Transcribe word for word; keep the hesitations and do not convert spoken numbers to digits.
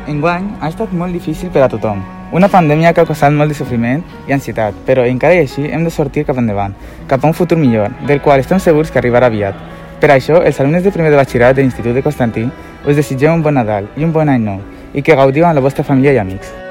Enguany ha estat molt difícil per a tothom. Una pandèmia que ha causat molt de sofriment i ansietat, però encara i així hem de sortir cap endavant, cap a un futur millor, del qual estem segurs que arribarà aviat. Per això, els alumnes de primer de batxillerat de l'Institut de Constantí us desitgem un bon Nadal i un bon any nou, i que gaudiu amb la vostra família i amics.